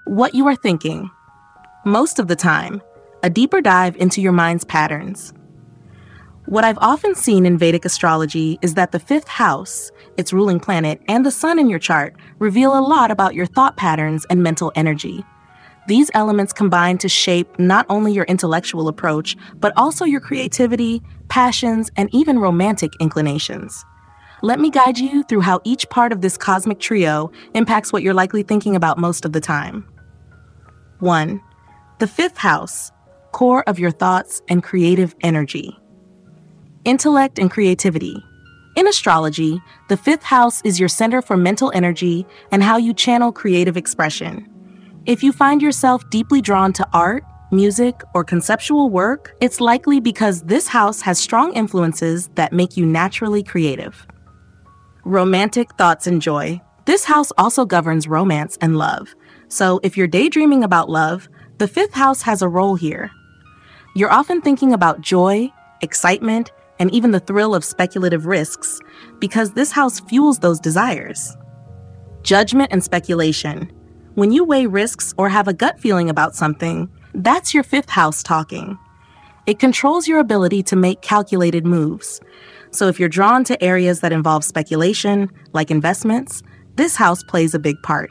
What you are thinking. Most of the time, a deeper dive into your mind's patterns. What I've often seen in Vedic astrology is that the fifth house, its ruling planet, and the sun in your chart reveal a lot about your thought patterns and mental energy. These elements combine to shape not only your intellectual approach, but also your creativity, passions, and even romantic inclinations. Let me guide you through how each part of this cosmic trio impacts what you're likely thinking about most of the time. 1. The fifth house, core of your thoughts and creative energy. Intellect and creativity. In astrology, the fifth house is your center for mental energy and how you channel creative expression. If you find yourself deeply drawn to art, music, or conceptual work, it's likely because this house has strong influences that make you naturally creative. Romantic thoughts and joy. This house also governs romance and love. So if you're daydreaming about love, the fifth house has a role here. You're often thinking about joy, excitement, and even the thrill of speculative risks because this house fuels those desires. Judgment and speculation. When you weigh risks or have a gut feeling about something, that's your fifth house talking. It controls your ability to make calculated moves. So if you're drawn to areas that involve speculation, like investments, this house plays a big part.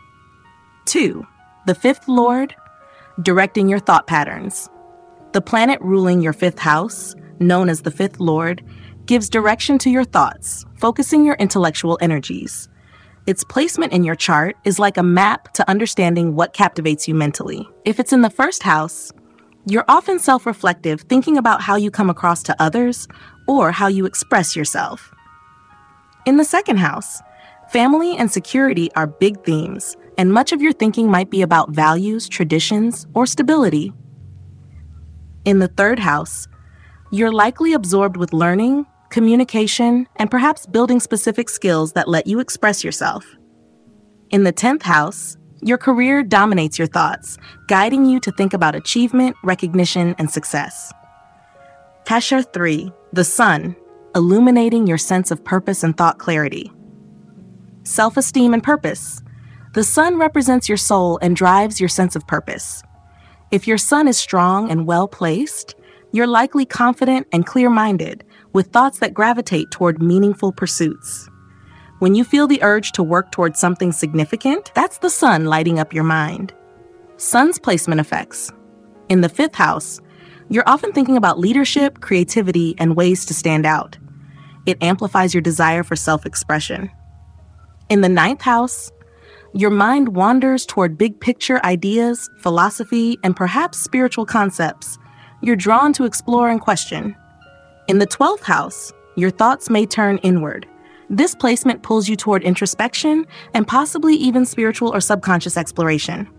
2. The fifth lord, directing your thought patterns. The planet ruling your fifth house, known as the fifth lord, gives direction to your thoughts, focusing your intellectual energies. Its placement in your chart is like a map to understanding what captivates you mentally. If it's in the first house, you're often self-reflective, thinking about how you come across to others or how you express yourself. In the second house, family and security are big themes, and much of your thinking might be about values, traditions, or stability. In the third house, you're likely absorbed with learning, communication, and perhaps building specific skills that let you express yourself. In the 10th house, your career dominates your thoughts, guiding you to think about achievement, recognition, and success. Kashar 3, the sun, illuminating your sense of purpose and thought clarity. Self-esteem and purpose. The sun represents your soul and drives your sense of purpose. If your sun is strong and well-placed, you're likely confident and clear-minded, with thoughts that gravitate toward meaningful pursuits. When you feel the urge to work toward something significant, that's the sun lighting up your mind. Sun's placement effects. In the fifth house, you're often thinking about leadership, creativity, and ways to stand out. It amplifies your desire for self-expression. In the 9th house, your mind wanders toward big-picture ideas, philosophy, and perhaps spiritual concepts you're drawn to explore and question. In the 12th house, your thoughts may turn inward. This placement pulls you toward introspection and possibly even spiritual or subconscious exploration.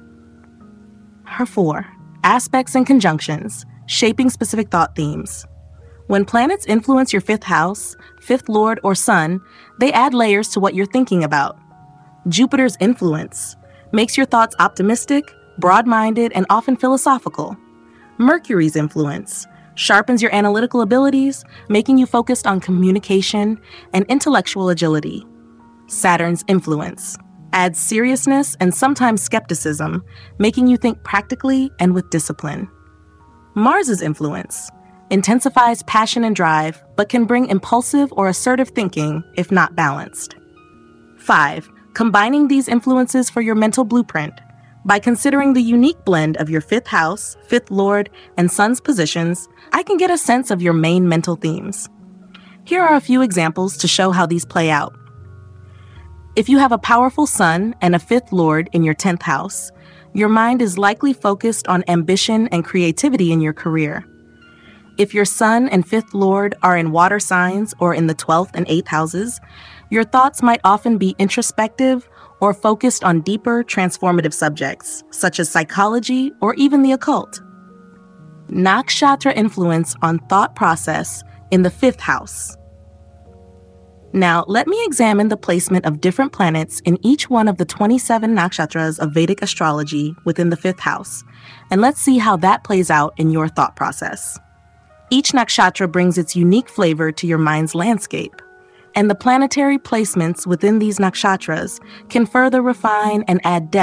4. Aspects and conjunctions, shaping specific thought themes. When planets influence your fifth house, fifth lord, or sun, they add layers to what you're thinking about. Jupiter's influence makes your thoughts optimistic, broad-minded, and often philosophical. Mercury's influence sharpens your analytical abilities, making you focused on communication and intellectual agility. Saturn's influence adds seriousness and sometimes skepticism, making you think practically and with discipline. Mars's influence intensifies passion and drive, but can bring impulsive or assertive thinking if not balanced. 5. Combining these influences for your mental blueprint. By considering the unique blend of your fifth house, fifth lord, and sun's positions, I can get a sense of your main mental themes. Here are a few examples to show how these play out. If you have a powerful sun and a fifth lord in your 10th house, your mind is likely focused on ambition and creativity in your career. If your sun and fifth lord are in water signs or in the 12th and 8th houses, your thoughts might often be introspective or focused on deeper, transformative subjects, such as psychology or even the occult. Nakshatra influence on thought process in the 5th house. Now, let me examine the placement of different planets in each one of the 27 nakshatras of Vedic astrology within the 5th house, and let's see how that plays out in your thought process. Each nakshatra brings its unique flavor to your mind's landscape, and the planetary placements within these nakshatras can further refine and add depth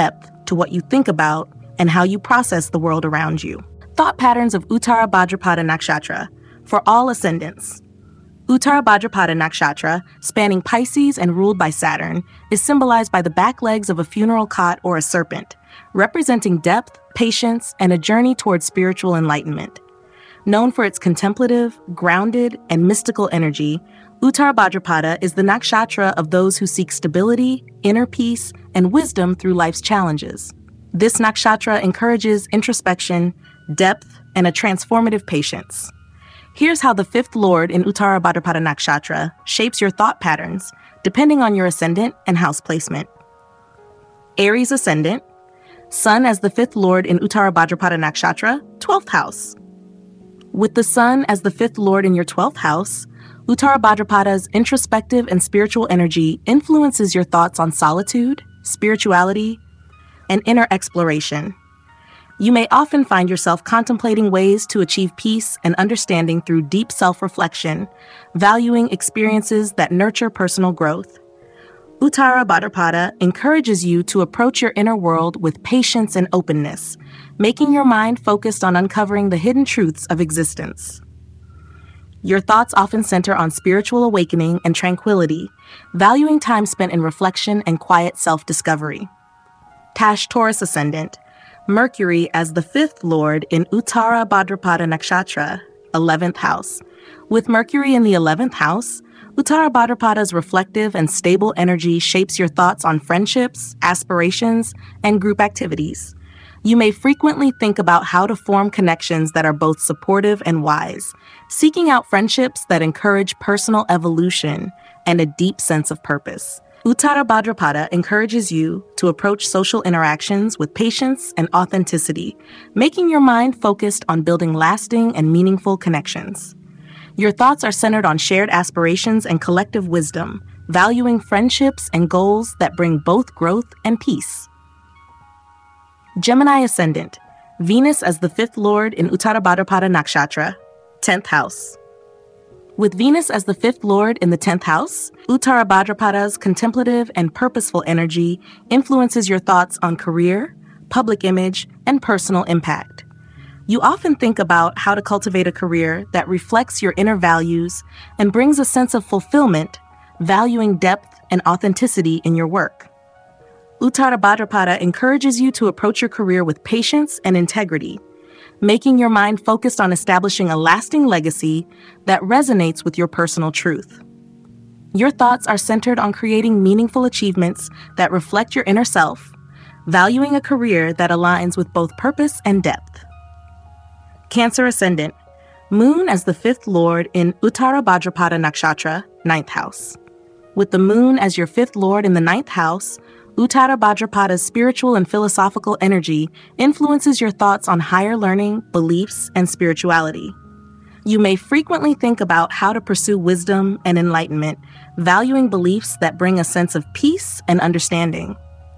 to what you think about and how you process the world around you. Thought patterns of Uttara Bhadrapada Nakshatra for all ascendants. Uttara Bhadrapada Nakshatra, spanning Pisces and ruled by Saturn, is symbolized by the back legs of a funeral cot or a serpent, representing depth, patience, and a journey towards spiritual enlightenment. Known for its contemplative, grounded, and mystical energy, Uttara Bhadrapada is the nakshatra of those who seek stability, inner peace, and wisdom through life's challenges. This nakshatra encourages introspection, depth, and a transformative patience. Here's how the fifth lord in Uttara Bhadrapada Nakshatra shapes your thought patterns, depending on your ascendant and house placement. Aries ascendant, Sun as the fifth lord in Uttara Bhadrapada Nakshatra, 12th house. With the Sun as the fifth lord in your 12th house, Uttara Bhadrapada's introspective and spiritual energy influences your thoughts on solitude, spirituality, and inner exploration. You may often find yourself contemplating ways to achieve peace and understanding through deep self-reflection, valuing experiences that nurture personal growth. Uttara Bhadrapada encourages you to approach your inner world with patience and openness, making your mind focused on uncovering the hidden truths of existence. Your thoughts often center on spiritual awakening and tranquility, valuing time spent in reflection and quiet self-discovery. Taurus ascendant, Mercury as the fifth lord in Uttara Bhadrapada Nakshatra, 11th house. With Mercury in the 11th house, Uttara Bhadrapada's reflective and stable energy shapes your thoughts on friendships, aspirations, and group activities. You may frequently think about how to form connections that are both supportive and wise, seeking out friendships that encourage personal evolution and a deep sense of purpose. Uttara Bhadrapada encourages you to approach social interactions with patience and authenticity, making your mind focused on building lasting and meaningful connections. Your thoughts are centered on shared aspirations and collective wisdom, valuing friendships and goals that bring both growth and peace. Gemini ascendant, Venus as the fifth lord in Uttara Bhadrapada Nakshatra, 10th house. With Venus as the fifth lord in the 10th house, Uttara Bhadrapada's contemplative and purposeful energy influences your thoughts on career, public image, and personal impact. You often think about how to cultivate a career that reflects your inner values and brings a sense of fulfillment, valuing depth and authenticity in your work. Uttara Bhadrapada encourages you to approach your career with patience and integrity, making your mind focused on establishing a lasting legacy that resonates with your personal truth. Your thoughts are centered on creating meaningful achievements that reflect your inner self, valuing a career that aligns with both purpose and depth. Cancer ascendant, Moon as the fifth lord in Uttara Bhadrapada Nakshatra, 9th house. With the Moon as your fifth lord in the 9th house, Uttara Bhadrapada's spiritual and philosophical energy influences your thoughts on higher learning, beliefs, and spirituality. You may frequently think about how to pursue wisdom and enlightenment, valuing beliefs that bring a sense of peace and understanding.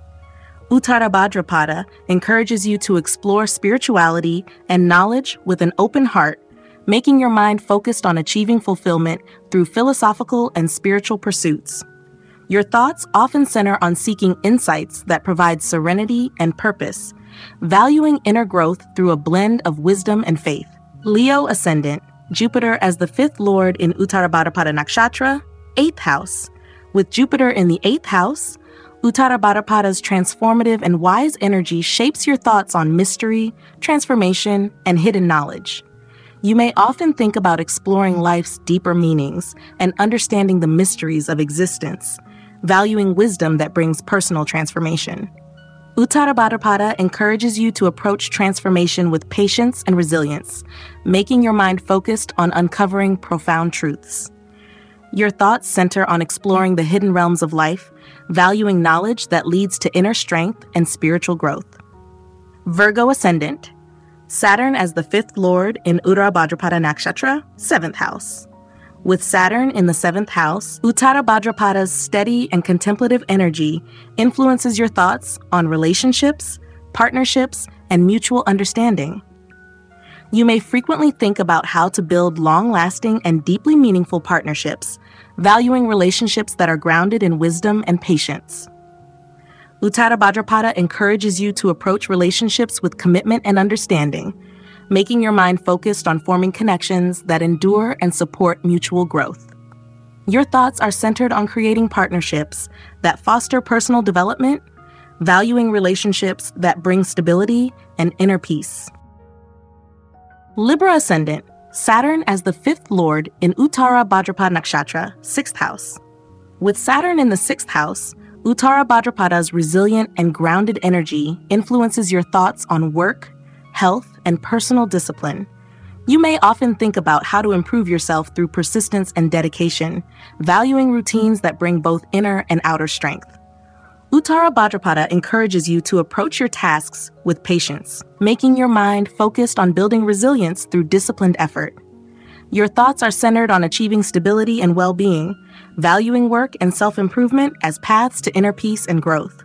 Uttara Bhadrapada encourages you to explore spirituality and knowledge with an open heart, making your mind focused on achieving fulfillment through philosophical and spiritual pursuits. Your thoughts often center on seeking insights that provide serenity and purpose, valuing inner growth through a blend of wisdom and faith. Leo ascendant, Jupiter as the fifth lord in Uttara Bhadrapada Nakshatra, 8th house. With Jupiter in the 8th house, Uttara Bhadrapada's transformative and wise energy shapes your thoughts on mystery, transformation, and hidden knowledge. You may often think about exploring life's deeper meanings and understanding the mysteries of existence, valuing wisdom that brings personal transformation. Uttara Bhadrapada encourages you to approach transformation with patience and resilience, making your mind focused on uncovering profound truths. Your thoughts center on exploring the hidden realms of life, valuing knowledge that leads to inner strength and spiritual growth. Virgo ascendant, Saturn as the fifth lord in Uttara Bhadrapada Nakshatra, 7th house. With Saturn in the 7th house, Uttara Bhadrapada's steady and contemplative energy influences your thoughts on relationships, partnerships, and mutual understanding. You may frequently think about how to build long-lasting and deeply meaningful partnerships, valuing relationships that are grounded in wisdom and patience. Uttara Bhadrapada encourages you to approach relationships with commitment and understanding, making your mind focused on forming connections that endure and support mutual growth. Your thoughts are centered on creating partnerships that foster personal development, valuing relationships that bring stability and inner peace. Libra Ascendant, Saturn as the fifth lord in Uttara Bhadrapada Nakshatra, 6th house. With Saturn in the 6th house, Uttara Bhadrapada's resilient and grounded energy influences your thoughts on work, health, and personal discipline. You may often think about how to improve yourself through persistence and dedication, valuing routines that bring both inner and outer strength. Uttara Bhadrapada encourages you to approach your tasks with patience, making your mind focused on building resilience through disciplined effort. Your thoughts are centered on achieving stability and well-being, valuing work and self-improvement as paths to inner peace and growth.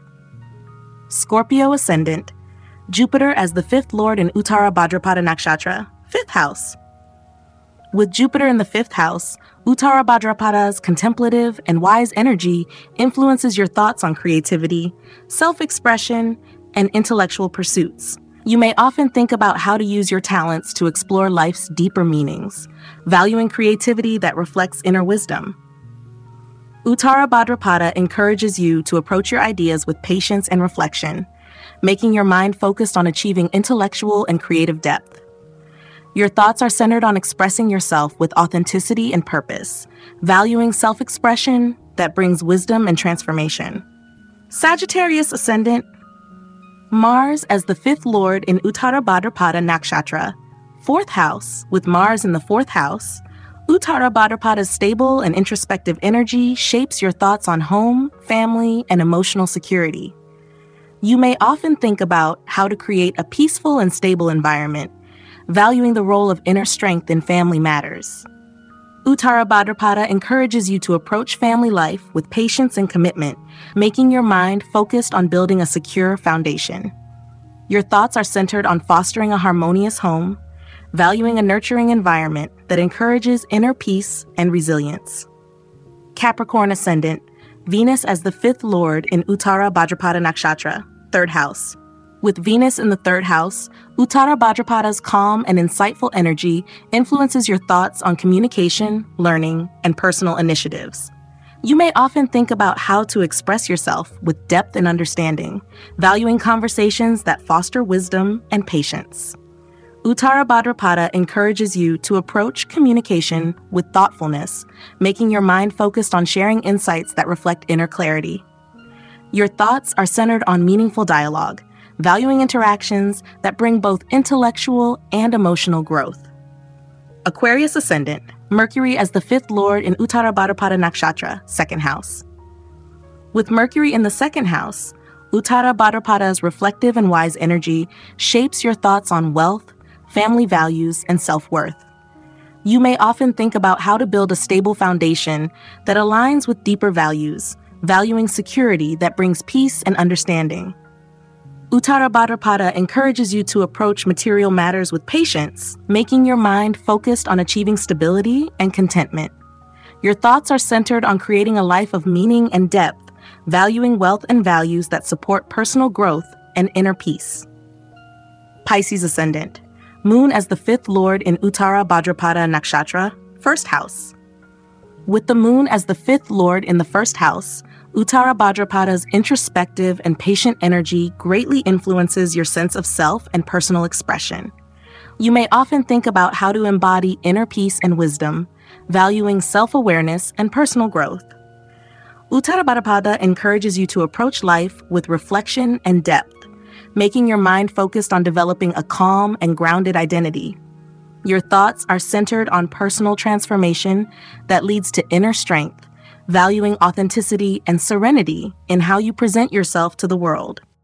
Scorpio Ascendant, Jupiter as the fifth lord in Uttara Bhadrapada Nakshatra, 5th house. With Jupiter in the 5th house, Uttara Bhadrapada's contemplative and wise energy influences your thoughts on creativity, self-expression, and intellectual pursuits. You may often think about how to use your talents to explore life's deeper meanings, valuing creativity that reflects inner wisdom. Uttara Bhadrapada encourages you to approach your ideas with patience and reflection, making your mind focused on achieving intellectual and creative depth. Your thoughts are centered on expressing yourself with authenticity and purpose, valuing self-expression that brings wisdom and transformation. Sagittarius Ascendant, Mars as the fifth lord in Uttara Bhadrapada Nakshatra, 4th house. With Mars in the 4th house, Uttara Bhadrapada's stable and introspective energy shapes your thoughts on home, family, and emotional security. You may often think about how to create a peaceful and stable environment, valuing the role of inner strength in family matters. Uttara Bhadrapada encourages you to approach family life with patience and commitment, making your mind focused on building a secure foundation. Your thoughts are centered on fostering a harmonious home, valuing a nurturing environment that encourages inner peace and resilience. Capricorn Ascendant, Venus as the fifth lord in Uttara Bhadrapada Nakshatra, 3rd house. With Venus in the 3rd house, Uttara Bhadrapada's calm and insightful energy influences your thoughts on communication, learning, and personal initiatives. You may often think about how to express yourself with depth and understanding, valuing conversations that foster wisdom and patience. Uttara Bhadrapada encourages you to approach communication with thoughtfulness, making your mind focused on sharing insights that reflect inner clarity. Your thoughts are centered on meaningful dialogue, valuing interactions that bring both intellectual and emotional growth. Aquarius Ascendant, Mercury as the fifth lord in Uttara Bhadrapada Nakshatra, 2nd house. With Mercury in the 2nd house, Uttara Bhadrapada's reflective and wise energy shapes your thoughts on wealth, family values, and self-worth. You may often think about how to build a stable foundation that aligns with deeper values, valuing security that brings peace and understanding. Uttara Bhadrapada encourages you to approach material matters with patience, making your mind focused on achieving stability and contentment. Your thoughts are centered on creating a life of meaning and depth, valuing wealth and values that support personal growth and inner peace. Pisces Ascendant, Moon as the fifth lord in Uttara Bhadrapada Nakshatra, 1st house. With the Moon as the fifth lord in the 1st house, Uttara Bhadrapada's introspective and patient energy greatly influences your sense of self and personal expression. You may often think about how to embody inner peace and wisdom, valuing self-awareness and personal growth. Uttara Bhadrapada encourages you to approach life with reflection and depth, making your mind focused on developing a calm and grounded identity. Your thoughts are centered on personal transformation that leads to inner strength, valuing authenticity and serenity in how you present yourself to the world.